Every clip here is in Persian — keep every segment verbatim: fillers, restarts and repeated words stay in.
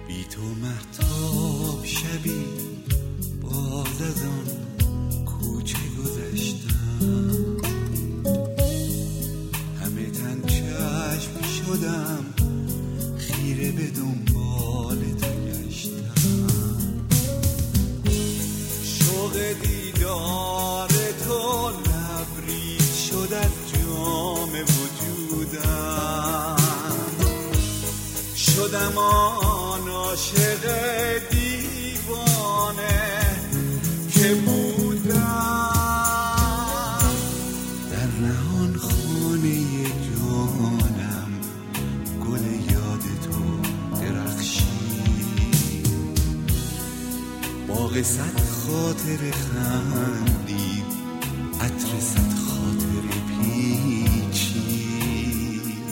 بی تو مهتاب شبی باز از آن کوچه گذشتم، همه تن چشم شدم خیره به دنبال تو گشتم، شوق دیدار تو لبریز شد از جام وجودم، شدم آن عاشق دیوانه که بودم، در نهان خانه جانم گل یاد تو درخشید، باغ صد خاطر خندید، عطر صد خاطر پیچید،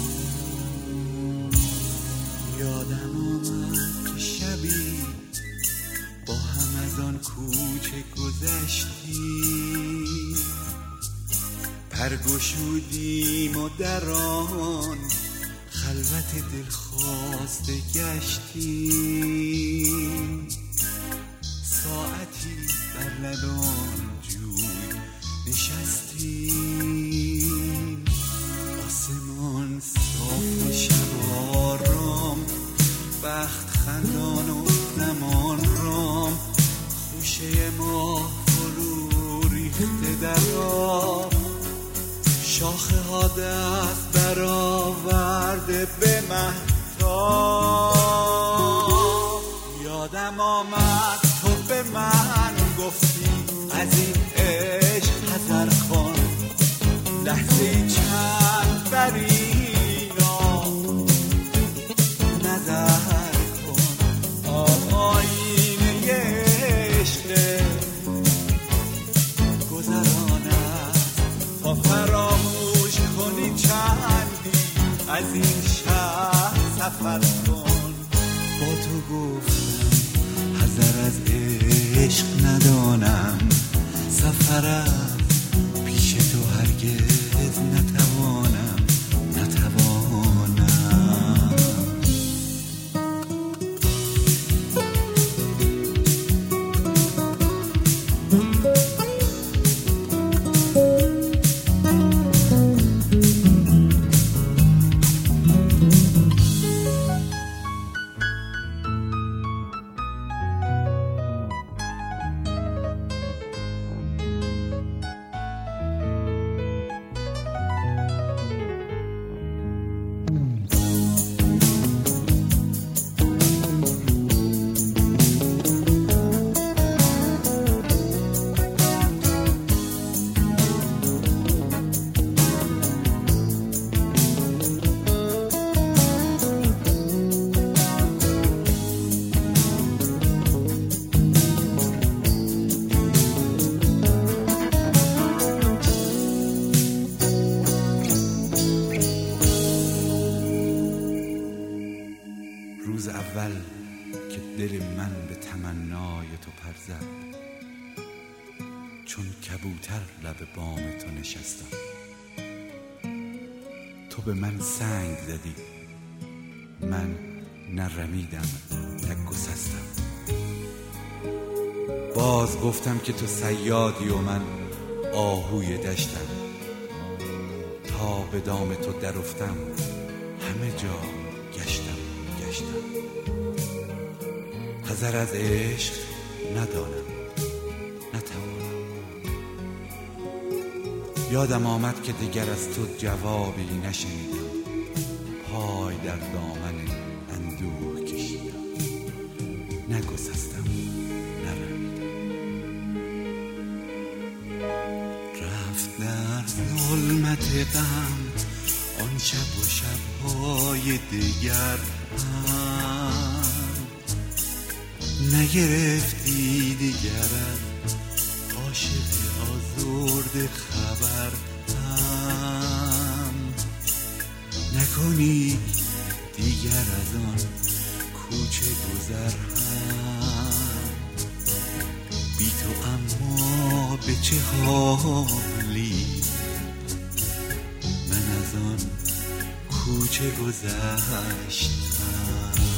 یادم آمد که شبی با هم از آن کوچه گذشتیم، پرگشودیم و در آن خلوت دلخواسته گشتیم، ساعتی بر لبان جوی نشستیم، آسمان صاف و شب آرام، بخت خندان و زمان رام، خوشه ما فرو ریخته در آب، شاخه ها دست برآورده به مهتاب، یادم آمد تو به من گفتی از این عشق حذر کن، لحظه چند بر اینا نظر کن، آینه عشق گذران است تا فراموش کنی چندی از این شهر سفر کن، با تو گفتم حذر از عشق ندانم، سفرم پیش تو هرگز نتوانم نتوانم. روز اول که دل من به تمنای تو پر زد، چون کبوتر لب بام تو نشستم، تو به من سنگ زدی، من نرمیدم نه گسستم، باز گفتم که تو صیادی و من آهوی دشتم، تا به دام تو در افتم همه جا گشتم گشتم، حذر از عشق ندانم نتوانم، یادم آمد که دیگر از تو جوابی نشنیدم، پای در دامن اندوه کشیدم، نگسستم نرمیدم، رفت در ظلمت غم آن شب و شبهای دیگر هم، نگرفتی دیگر از عاشق آزرده خبر هم، نکنی دیگر از آن کوچه گذر هم، بی تو اما به چه حالی من از آن کوچه گذشتم.